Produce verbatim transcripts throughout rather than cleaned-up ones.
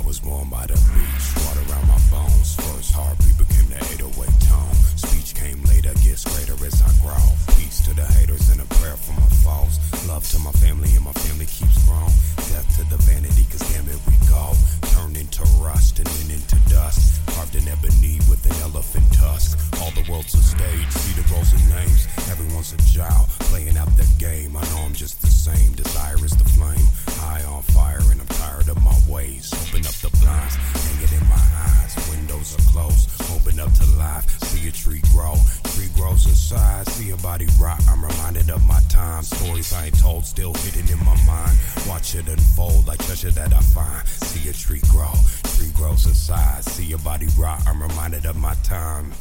was born by the beach, water around my bones. First heartbeat became the eight oh eight tone. Speech came later, gets greater as I grow. Peace to the haters and a prayer for my foes. Love to my family and my family keeps growing. Death to the vanity, cause damn it we go. Turned into rust and then into dust. Carved in ebony with an elephant tusk. All the world's a stage, see the roles and names. Everyone's a child, playing out the game. I know I'm just the same, desire is the flame. High on fire and I'm tired of my ways. Open up the blinds, hang it in my eyes. Windows are closed, open up to life. See a tree grow, tree grows inside. See a body rot, I'm reminded of my time. Stories I ain't told, still hidden in my mind. Watch it unfold like treasure that I find. See a tree grow, tree grows inside. See a body rot, I'm reminded of my time.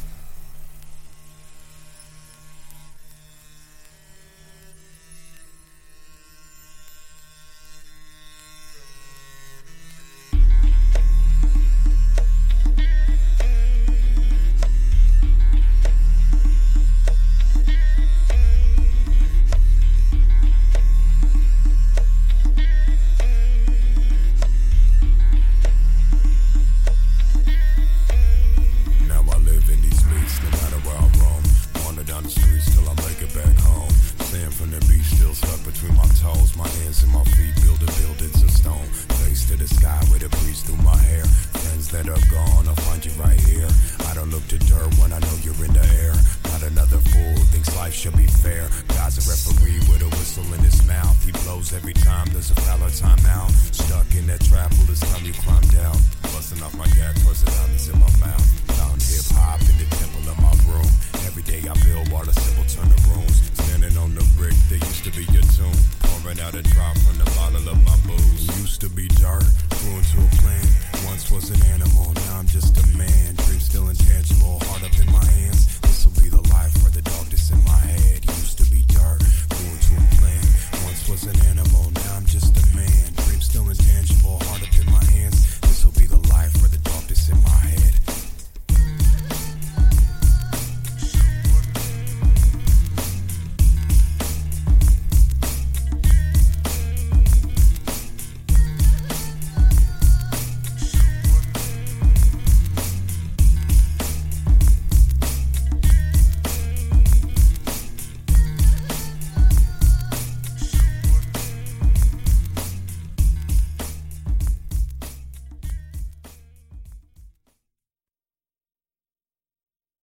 Was an animal, now I'm just a man. Dreams still intangible, heart up in my hands. This'll be the life where the dog that's in my head used to